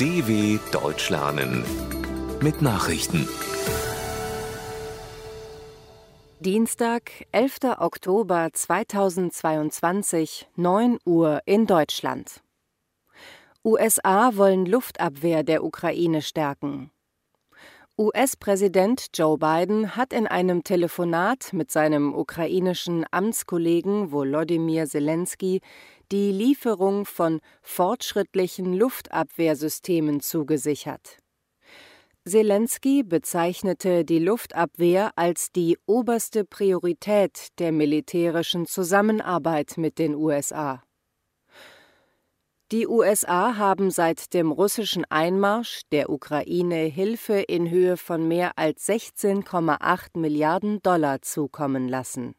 DW Deutsch lernen mit Nachrichten. Dienstag, 11. Oktober 2022, 9 Uhr in Deutschland. USA wollen Luftabwehr der Ukraine stärken. US-Präsident Joe Biden hat in einem Telefonat mit seinem ukrainischen Amtskollegen Volodymyr Zelensky die Lieferung von fortschrittlichen Luftabwehrsystemen zugesichert. Zelensky bezeichnete die Luftabwehr als die oberste Priorität der militärischen Zusammenarbeit mit den USA. Die USA haben seit dem russischen Einmarsch der Ukraine Hilfe in Höhe von mehr als 16,8 Milliarden Dollar zukommen lassen.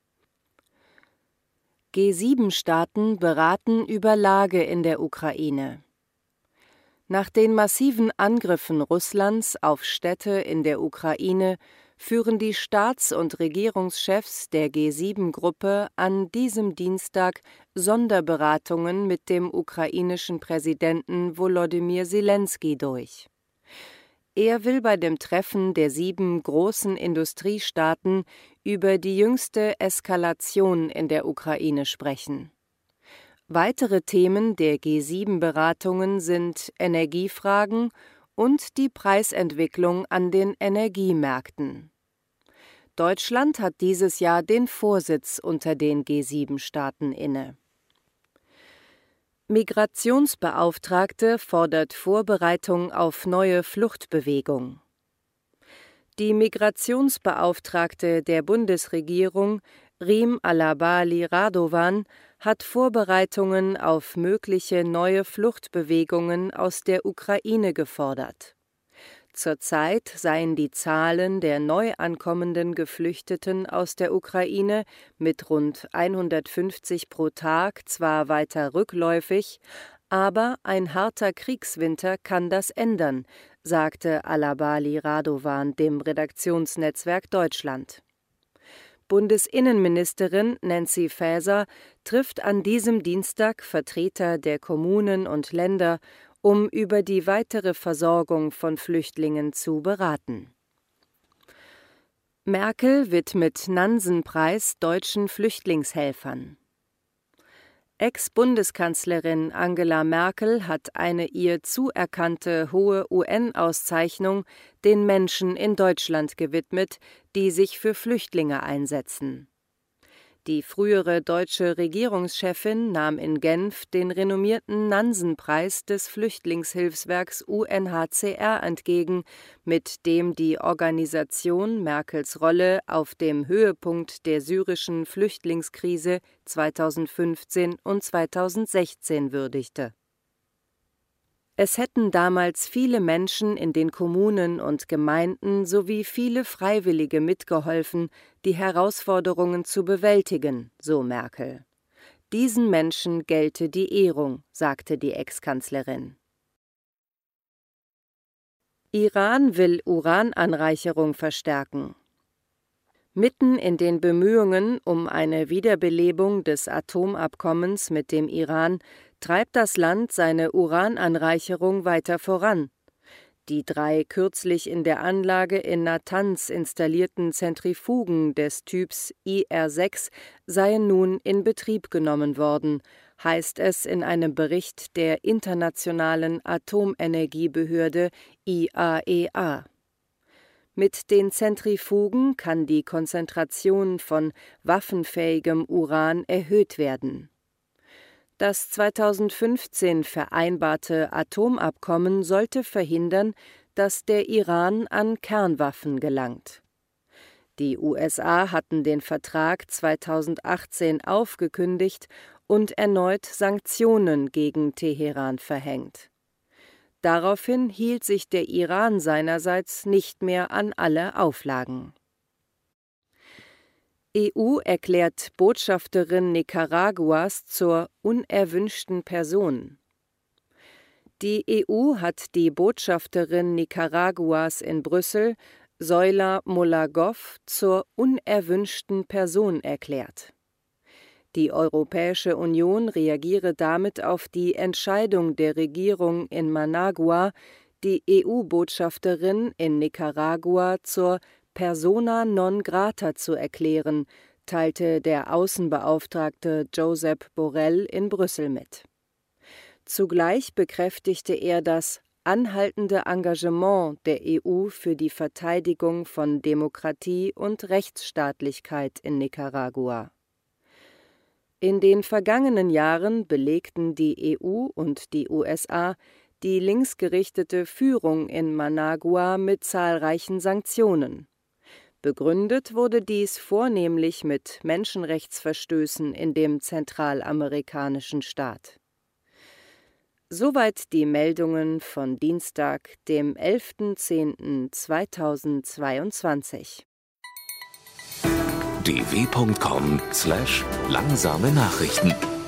G7-Staaten beraten über Lage in der Ukraine. Nach den massiven Angriffen Russlands auf Städte in der Ukraine führen die Staats- und Regierungschefs der G7-Gruppe an diesem Dienstag Sonderberatungen mit dem ukrainischen Präsidenten Volodymyr Zelensky durch. Er will bei dem Treffen der 7 großen Industriestaaten über die jüngste Eskalation in der Ukraine sprechen. Weitere Themen der G7-Beratungen sind Energiefragen und die Preisentwicklung an den Energiemärkten. Deutschland hat dieses Jahr den Vorsitz unter den G7-Staaten inne. Migrationsbeauftragte fordert Vorbereitung auf neue Fluchtbewegung. Die Migrationsbeauftragte der Bundesregierung, Rim Alabali Radovan, hat Vorbereitungen auf mögliche neue Fluchtbewegungen aus der Ukraine gefordert. Zurzeit seien die Zahlen der neu ankommenden Geflüchteten aus der Ukraine mit rund 150 pro Tag zwar weiter rückläufig, aber ein harter Kriegswinter kann das ändern, sagte Alabali Radovan dem Redaktionsnetzwerk Deutschland. Bundesinnenministerin Nancy Faeser trifft an diesem Dienstag Vertreter der Kommunen und Länder, um über die weitere Versorgung von Flüchtlingen zu beraten. Merkel widmet Nansen-Preis deutschen Flüchtlingshelfern. Ex-Bundeskanzlerin Angela Merkel hat eine ihr zuerkannte hohe UN-Auszeichnung den Menschen in Deutschland gewidmet, die sich für Flüchtlinge einsetzen. Die frühere deutsche Regierungschefin nahm in Genf den renommierten Nansen-Preis des Flüchtlingshilfswerks UNHCR entgegen, mit dem die Organisation Merkels Rolle auf dem Höhepunkt der syrischen Flüchtlingskrise 2015 und 2016 würdigte. Es hätten damals viele Menschen in den Kommunen und Gemeinden sowie viele Freiwillige mitgeholfen, die Herausforderungen zu bewältigen, so Merkel. Diesen Menschen gelte die Ehrung, sagte die Ex-Kanzlerin. Iran will Urananreicherung verstärken. Mitten in den Bemühungen um eine Wiederbelebung des Atomabkommens mit dem Iran treibt das Land seine Urananreicherung weiter voran. Die 3 kürzlich in der Anlage in Natanz installierten Zentrifugen des Typs IR6 seien nun in Betrieb genommen worden, heißt es in einem Bericht der Internationalen Atomenergiebehörde IAEA. Mit den Zentrifugen kann die Konzentration von waffenfähigem Uran erhöht werden. Das 2015 vereinbarte Atomabkommen sollte verhindern, dass der Iran an Kernwaffen gelangt. Die USA hatten den Vertrag 2018 aufgekündigt und erneut Sanktionen gegen Teheran verhängt. Daraufhin hielt sich der Iran seinerseits nicht mehr an alle Auflagen. EU erklärt Botschafterin Nicaraguas zur unerwünschten Person. Die EU hat die Botschafterin Nicaraguas in Brüssel, Zoila Molagov, zur unerwünschten Person erklärt. Die Europäische Union reagiere damit auf die Entscheidung der Regierung in Managua, die EU-Botschafterin in Nicaragua zur Persona non grata zu erklären, teilte der Außenbeauftragte Josep Borrell in Brüssel mit. Zugleich bekräftigte er das anhaltende Engagement der EU für die Verteidigung von Demokratie und Rechtsstaatlichkeit in Nicaragua. In den vergangenen Jahren belegten die EU und die USA die linksgerichtete Führung in Managua mit zahlreichen Sanktionen. Begründet wurde dies vornehmlich mit Menschenrechtsverstößen in dem zentralamerikanischen Staat. Soweit die Meldungen von Dienstag, dem 11.10.2022. dw.com/langsame Nachrichten